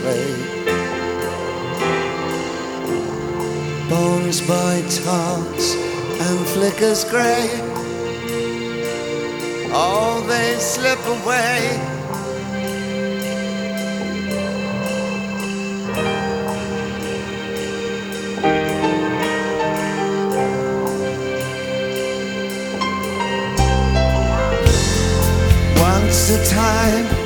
fade. Bones by talks and flickers grey, all they slip away. Once a time